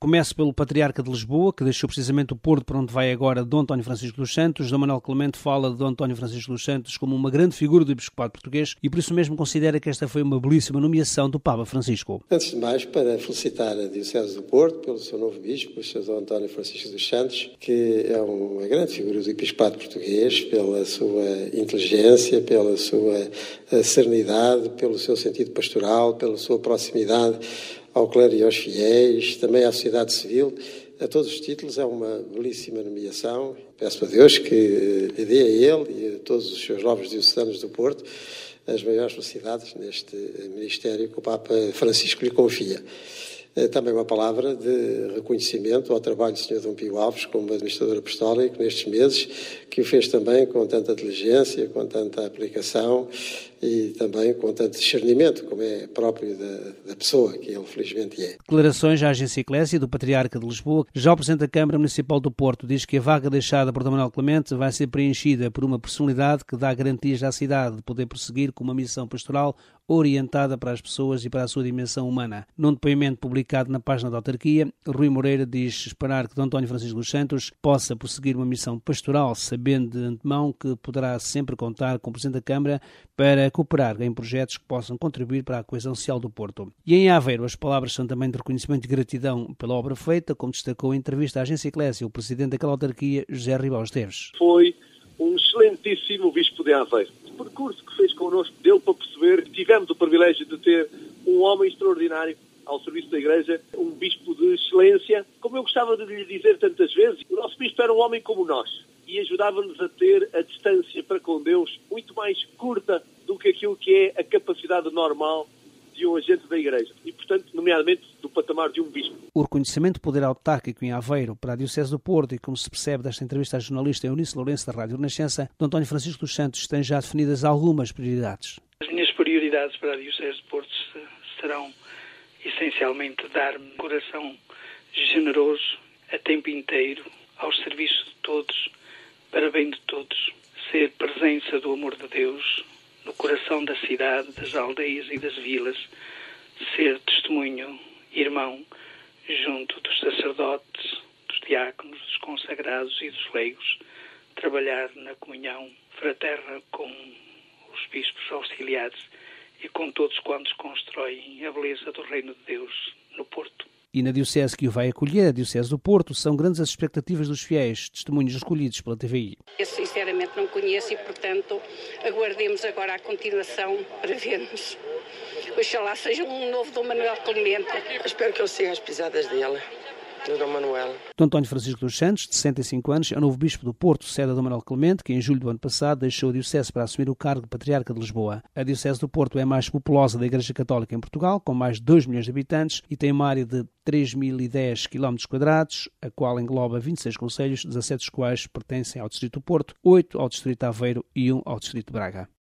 Começo pelo Patriarca de Lisboa, que deixou precisamente o Porto para onde vai agora Dom António Francisco dos Santos. Dom Manuel Clemente fala de Dom António Francisco dos Santos como uma grande figura do episcopado português e por isso mesmo considera que esta foi uma belíssima nomeação do Papa Francisco. Antes de mais, para felicitar a Diocese do Porto pelo seu novo bispo, o Sr. Dom António Francisco dos Santos, que é uma grande figura do episcopado português, pela sua inteligência, pela sua serenidade, pelo seu sentido pastoral, pela sua proximidade ao clero e aos fiéis, também à sociedade civil. A todos os títulos é uma belíssima nomeação. Peço a Deus que lhe dê a ele e a todos os seus novos diocesanos do Porto as maiores felicidades neste ministério que o Papa Francisco lhe confia. Também uma palavra de reconhecimento ao trabalho do Sr. Dom Pio Alves como administrador apostólico nestes meses, que o fez também com tanta diligência, com tanta aplicação e também com tanto discernimento, como é próprio da pessoa que ele felizmente é. Declarações à Agência Eclésia do Patriarca de Lisboa. Já o Presidente da Câmara Municipal do Porto diz que a vaga deixada por Dom Manuel Clemente vai ser preenchida por uma personalidade que dá garantias à cidade de poder prosseguir com uma missão pastoral orientada para as pessoas e para a sua dimensão humana. Num depoimento publicado na página da autarquia, Rui Moreira diz esperar que Dom António Francisco dos Santos possa prosseguir uma missão pastoral, sabendo de antemão que poderá sempre contar com o Presidente da Câmara para cooperar em projetos que possam contribuir para a coesão social do Porto. E em Aveiro, as palavras são também de reconhecimento e gratidão pela obra feita, como destacou em entrevista à Agência Eclésia o Presidente daquela autarquia, José Ribal Esteves. Foi um excelentíssimo Bispo de Aveiro. O percurso que fez connosco dele para perceber que tivemos o privilégio de ter um homem extraordinário ao serviço da Igreja, um Bispo de excelência. Como eu gostava de lhe dizer tantas vezes, o nosso Bispo era um homem como nós e ajudava-nos a ter a distância para com Deus muito mais curta do que aquilo que é a capacidade normal de um agente da Igreja e, portanto, nomeadamente do patamar de um bispo. O reconhecimento do poder autárquico em Aveiro para a Diocese do Porto e, como se percebe desta entrevista à jornalista Eunice Lourenço da Rádio Renascença, Dom António Francisco dos Santos tem já definidas algumas prioridades. As minhas prioridades para a Diocese do Porto serão essencialmente dar-me um coração generoso a tempo inteiro ao serviço de todos, para bem de todos, ser presença do amor de Deus no coração da cidade, das aldeias e das vilas, ser testemunho, irmão, junto dos sacerdotes, dos diáconos, dos consagrados e dos leigos, trabalhar na comunhão fraterna com os bispos auxiliares e com todos quantos constroem a beleza do Reino de Deus no Porto. E na Diocese que o vai acolher, a Diocese do Porto, são grandes as expectativas dos fiéis, testemunhos escolhidos pela TVI. Eu sinceramente não conheço e, portanto, aguardemos agora a continuação para vermos. Oxalá seja um novo Dom Manuel Clemente. Espero que ele siga as pisadas dele, do Dom Manuel. Dom António Francisco dos Santos, de 65 anos, é o novo Bispo do Porto, cede a Dom Manuel Clemente, que em julho do ano passado deixou a Diocese para assumir o cargo de Patriarca de Lisboa. A Diocese do Porto é a mais populosa da Igreja Católica em Portugal, com mais de 2 milhões de habitantes e tem uma área de 3.010 km², a qual engloba 26 concelhos, 17 dos quais pertencem ao Distrito do Porto, 8 ao Distrito de Aveiro e 1 ao Distrito de Braga.